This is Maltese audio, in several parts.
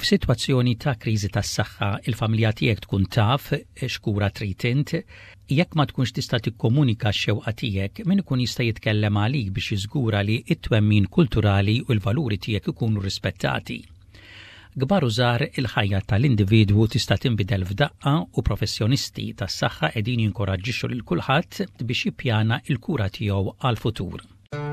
F'sitwazzjoni ta' kriżi tas-saħħa, il-familja tiegħek tkun taf x'kura trid int, jekk ma tkunx tista' tikkomunika x-xewqa tiegħek, min ikun jista' jitkellem għalik biex jiżgura li t-twemmin kulturali u l-valuri tiegħek ikunu rispettati. Kbar u żgħar il-ħajja tal-individwu tista' tinbidel f'daqqa u professjonisti tas-saħħa qegħdin jinkoraġġixxu lil kulħadd biex jippjana l-kura tiegħu għall-futur.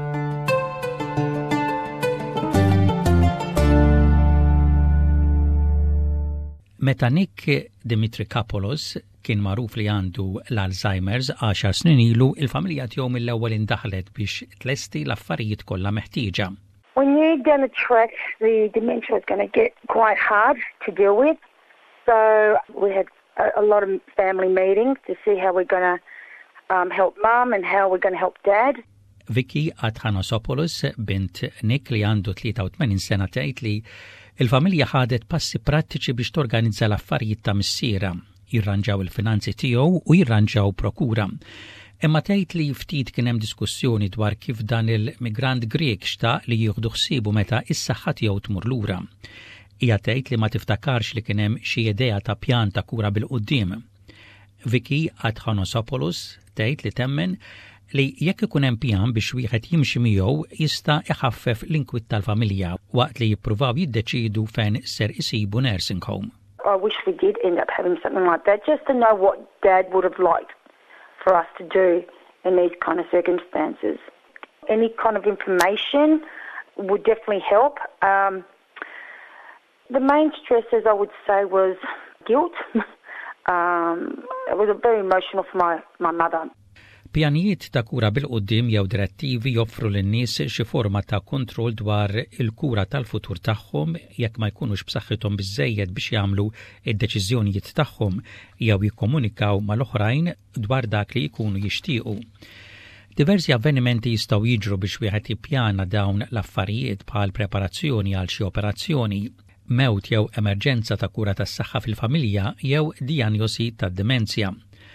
Meta Nick Dimitrikopoulos kien magħruf li għandu l-Alzheimer's 10 snin ilu, il-familja tiegħu mill-ewwel indaħlet biex tlesti l-affarijiet kollha meħtieġa. When you're down the track, the dementia is going to get quite hard to deal with. So we had a lot of family meetings to see how we're going to help Mum and how we're going to help Dad. Vicky Athanosopoulos, bint Nick li għandu 83 sena, tgħid li il-familja ħadet passi prattiċi biex torganizza l-affarijiet ta' missiera, jirranġaw il-finanzi tiegħu u jirranġaw prokura. Imma tgħid li ftit kien hemm diskussjoni dwar kif dan il-migrant Grek xtaq li jieħdu ħsiebu meta is-saħħa tiegħu tmur lura. Hija tgħid li ma tiftakarx li kien hemm xi idea ta' pjan ta' kura bil-quddiem. Vicky Athanosopoulos tgħid li temmen li jekk ikun hemm pjan biex wieħed jimxi miegħu jista' iħaffef l-inkwitt tal-familja waqt li jippruvaw jiddeċiedu fejn ser isibu nursing home. I wish we did end up having something like that, just to know what Dad would have liked for us to do in these kind of circumstances. Any kind of information would definitely help. The main stresses, I would say, was guilt. It was very emotional for my mother. Pjanijiet ta' kura bil-qoddim jew direttivi joffru lin-nies xi forma ta' kontroll dwar il-kura tal-futur tagħhom jekk ma jkunux b'saħħithom biżżejjed biex jagħmlu id-deċiżjonijiet tagħhom jew jikkomunikaw mal-oħrajn dwar dak li jkunu jixtiequ. Diversi avvenimenti jistgħu jiġru biex wieħed jippjana dawn l-affarijiet bħal preparazzjoni għal xi operazzjoni, mewt jew emerġenza ta' kura tas-saħħa fil-familja jew dijanjosi tad-demenzja.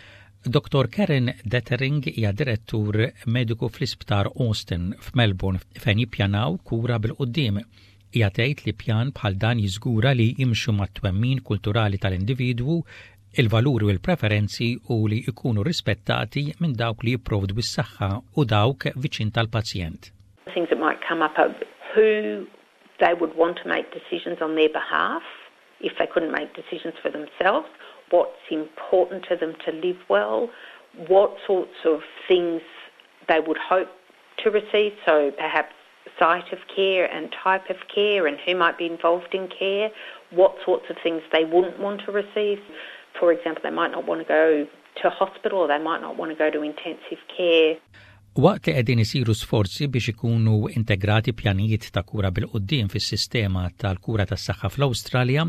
Dr. Karen Dettering hija direttur mediku fl-Isptar Austin f'Melbourne fejn jippjanaw kura bil-qudiem. Hija tgħid li pjan bħal dan jiżgura li jimxu mat-twemmin kulturali tal-individwu, il-valuri u l-preferenzi u li jkunu rispettati minn dawk li jipprovdu s-saħħa u dawk viċin tal-pazjent. Things that might come up are who they would want to make decisions on their behalf if they couldn't make decisions for themselves. What's important to them to live well, what sorts of things they would hope to receive, so perhaps site of care and type of care and who might be involved in care, what sorts of things they wouldn't want to receive. For example, they might not want to go to hospital or they might not want to go to intensive care. Waqt li qegħdin isiru sforzi biex ikunu integrati pjanijiet ta' kura bil-qudiem fis-sistema tal-kura tas-saħħa fl-Awstralja,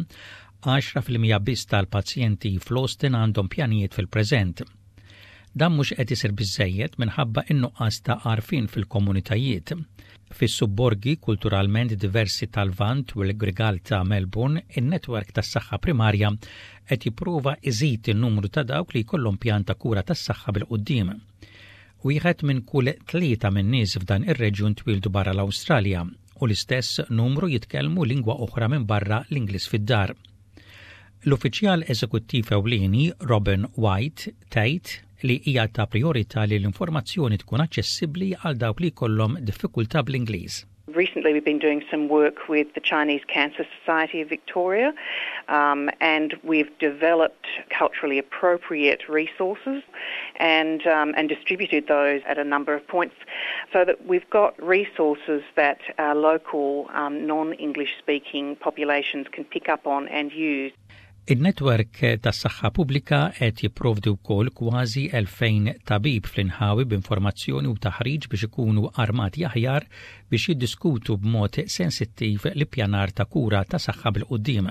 10% biss tal-pazjenti fl-Austin għandhom pjanijiet fil-preżent. Dan mhux qed isir biżżejjed minħabba in-nuqqas ta' għarfien fil-komunitajiet. Fis-subborgi kulturalment diversi tal-Vant u l-Grigal ta' Melbourne, in-netwerk tas-saħħa primarja qed jipprova iżid in-numru ta' dawk li jkollhom pjan ta' kura tas-saħħa bil-quddiem. Wieħed minn kull 3 min-nies f'dan ir-reġjun twildu barra l-Awstralja u l-istess numru jitkellmu lingwa oħra minn barra l-Ingliż fid-dar. L-uffiċjal eżekuttiv ewlieni Robin White tgħid li hija ta' priorità li l-informazzjoni tkun aċċessibbli għal dawk li jkollhom diffikultà bl-Ingliż. Recently we've been doing some work with the Chinese Cancer Society of Victoria and we've developed culturally appropriate resources and distributed those at a number of points so that we've got resources that our local non-English speaking populations can pick up on and use. Il-netwerk tas-saħħa pubblika qed jipprovdi wkoll kważi 2000 tabib fl-inħawi b'informazzjoni u taħriġ biex ikunu armati aħjar biex jiddiskutu b'mod sensittiv l-ippjanar ta' kura ta' saħħa bil-quddiem.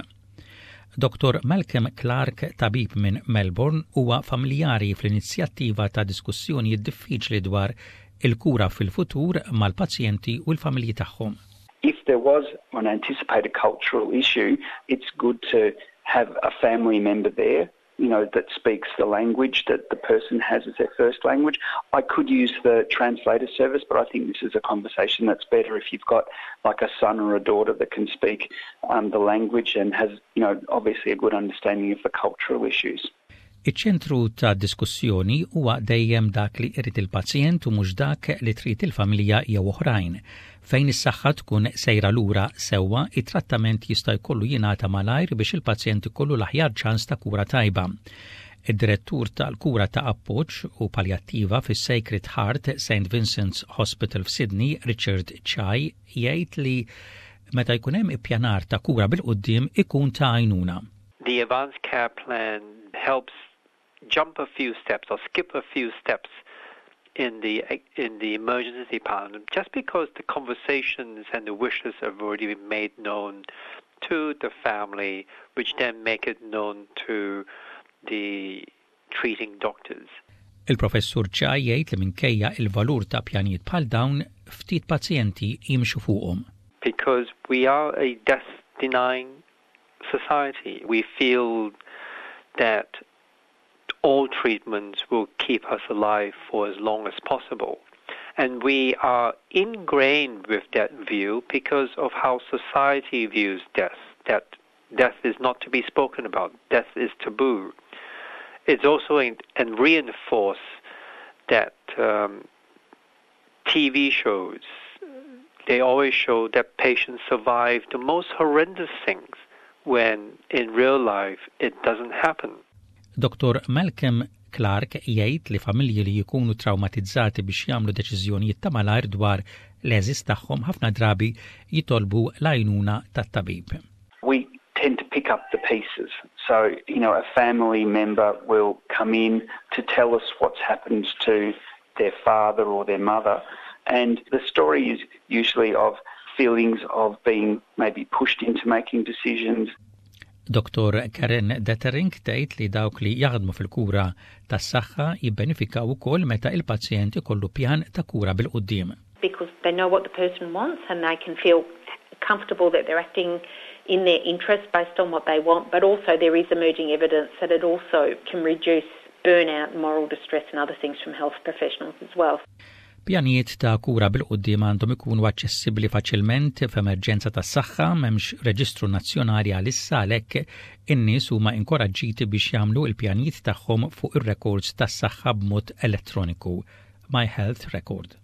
Dr. Malcolm Clark, tabib minn Melbourne, huwa familjari fl-inizjattiva ta' diskussjonijiet diffiċli dwar il-kura fil-futur mal-pazjenti u l-familji tagħhom. If there was an anticipated cultural issue, it's good to have a family member there that speaks the language that the person has as their first language. I could use the translator service, but I think this is a conversation that's better if you've got like a son or a daughter that can speak the language and has, obviously a good understanding of the cultural issues. Iċ-ċentru ta' diskussjoni huwa dejjem dak li jrid il-pazjent u mhux dak li trid il-familja jew oħrajn. Fejn is-saħħa tkun sejra lura sewwa, it-trattament jista' jkollu jingħata malajr biex il-pazjent ikollu l-aħjar ċans ta' kura tajba. Id-direttur tal-kura ta' appoġġ u paljattiva fis-Sacred Heart St. Vincent's Hospital f'Sydney, Richard Chai, jgħid li meta jkun hemm ippjanar ta' kura bil-qudiem ikun ta' għajnuna. The advanced care plan helps jump a few steps or skip a few steps in the emergency department, just because the conversations and the wishes have already been made known to the family, which then make it known to the treating doctors. Il-professur Chai jgħid li minkejja il-valur ta' pjanijiet bħal dawn ftit pazjenti jimxu fuqhom. Because we are a death-denying society, we feel that all treatments will keep us alive for as long as possible. And we are ingrained with that view because of how society views death, that death is not to be spoken about, death is taboo. It's also and reinforce that TV shows, they always show that patients survive the most horrendous things when in real life it doesn't happen. Dr. Malcolm Clark jgħid li familji li jkunu traumatizzati biex jagħmlu deċiżjonijiet ta' malajr dwar l-eżis tagħhom ħafna drabi jitolbu l-għajnuna tat-tabib. We tend to pick up the pieces. So, a family member will come in to tell us what's happened to their father or their mother, and the story is usually of feelings of being maybe pushed into making decisions. Dr. Karen Dettering tgħid li dawk li jaħdmu fil-kura tas-saħħa jibbenefikaw ukoll meta il-pazjent ikollu pjan ta' kura bil-qudiem. Because they know what the person wants and they can feel comfortable that they're acting in their interest based on what they want, but also there is emerging evidence that it also can reduce burnout, moral distress and other things from health professionals as well. Pjanijiet ta' kura bil-qudiem għandhom ikunu aċċessibbli faċilment f'emerġenza tas-saħħa m'hemmx reġistru nazzjonali għalissa għalhekk in-nies huma inkoraġġiti biex jagħmlu l-pjanijiet tagħhom fuq ir-records tas-saħħa b'mod elettroniku. My Health Record.